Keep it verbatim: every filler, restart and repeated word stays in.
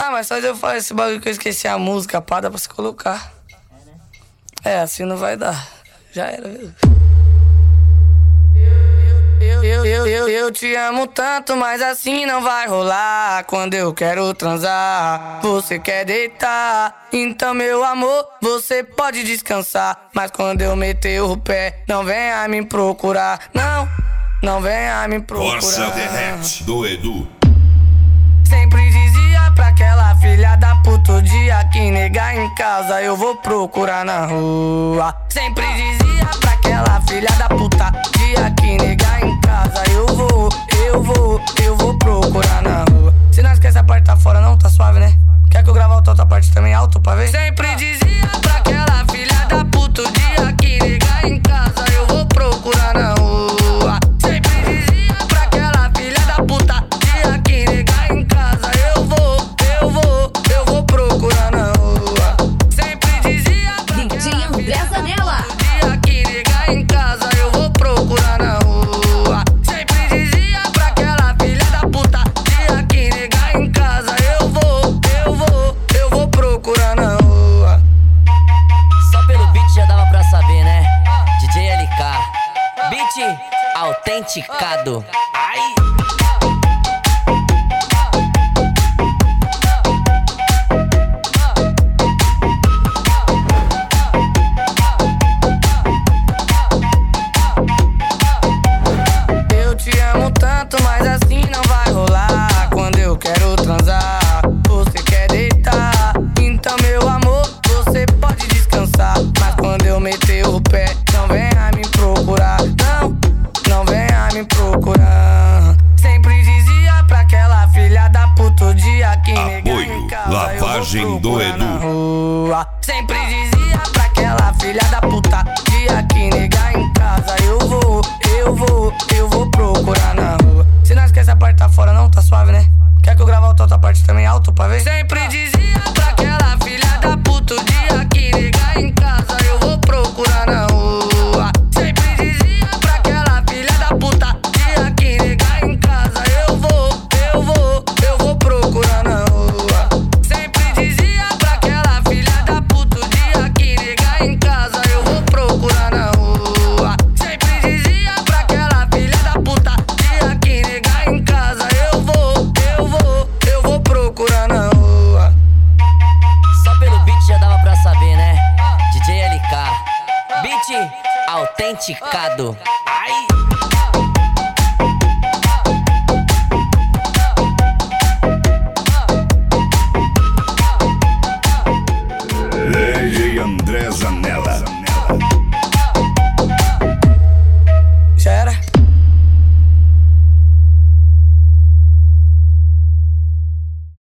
Ah, mas só de eu falar esse bagulho que eu esqueci a música, pá, dá pra se colocar. É, assim não vai dar. Já era, viu? Eu, eu, eu, eu, eu te amo tanto, mas assim não vai rolar. Quando eu quero transar, você quer deitar. Então, meu amor, você pode descansar. Mas quando eu meter o pé, não venha me procurar. Não, não venha me procurar. Força Derrete do Edu. Sempre dizia pra aquela filha da puta, o dia que negar em casa eu vou procurar na rua. Sempre dizia pra aquela filha da puta, dia que negar em casa eu vou, eu vou, eu vou procurar na rua. Se não esquece a parte tá fora não, tá suave, né? Quer que eu grave a outra parte também alto pra ver? Sempre dizia pra aquela filha da puta, o dia que negar em casa eu vou procurar na rua. Sempre dizia pra aquela filha da puta, dia que negar em casa eu vou, eu vou, eu vou procurar na rua. Sempre dizia pra D J André Zanella. o dia que negar em casa eu vou procurar na rua. Sempre dizia pra aquela filha da puta, dia que negar em casa eu vou, eu vou, eu vou procurar na rua. Só pelo beat já dava pra saber, né? D J L K, beat autenticado. Ai! Eu te amo tanto, mas assim não vai rolar. Quando eu quero transar, você quer deitar. Então, meu amor, você pode descansar. Mas quando eu meter o pé, não venha me procurar. Não, não venha me procurar. Sempre dizia pra aquela filha da puta, o dia que negar em casa Lavagem eu vou do procurar Edu. na rua. Sempre dizia pra aquela filha da puta, dia que negar em casa eu vou, eu vou, eu vou procurar na rua. Se não esquece a parte tá fora não, tá suave, né? Quer que eu grave a outra parte também alto pra ver? Sempre dizia pra aquela filha da puta, o dia que negar em casa eu vou procurar na rua. Sempre dizia pra aquela filha da puta, dia que negar em casa eu vou, eu vou, eu vou procurar na rua. Sempre dizia pra aquela filha da puta, o dia que negar em casa eu vou procurar na rua. Sempre dizia pra aquela filha da puta, dia que negar em casa eu vou, eu vou, eu vou procurar na rua. Só pelo beat já dava pra saber, né? D J L K, beat autenticado. Ai! D J André Zanella.